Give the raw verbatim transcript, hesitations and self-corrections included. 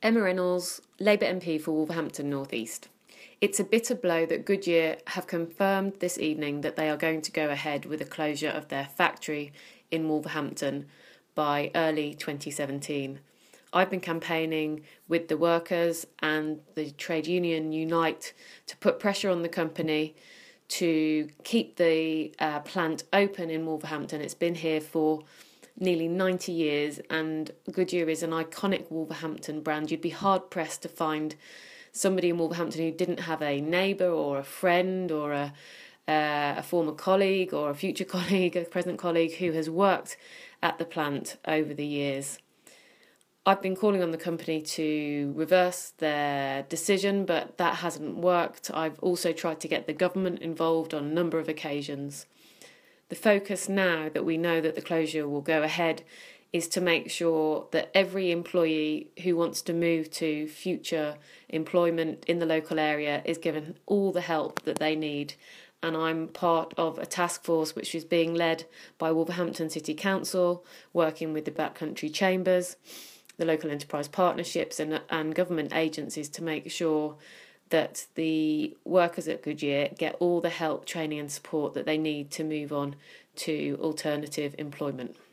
Emma Reynolds, Labour M P for Wolverhampton North East. It's a bitter blow that Goodyear have confirmed this evening that they are going to go ahead with the closure of their factory in Wolverhampton by early twenty seventeen. I've been campaigning with the workers and the trade union Unite to put pressure on the company to keep the uh, plant open in Wolverhampton. It's been here for nearly ninety years, and Goodyear is an iconic Wolverhampton brand. You'd be hard-pressed to find somebody in Wolverhampton who didn't have a neighbour or a friend or a, uh, a former colleague or a future colleague, a present colleague who has worked at the plant over the years. I've been calling on the company to reverse their decision, but that hasn't worked. I've also tried to get the government involved on a number of occasions. The focus now that we know that the closure will go ahead is to make sure that every employee who wants to move to future employment in the local area is given all the help that they need. And I'm part of a task force which is being led by Wolverhampton City Council, working with the Backcountry Chambers, the local enterprise partnerships and, and government agencies to make sure that the workers at Goodyear get all the help, training and support that they need to move on to alternative employment.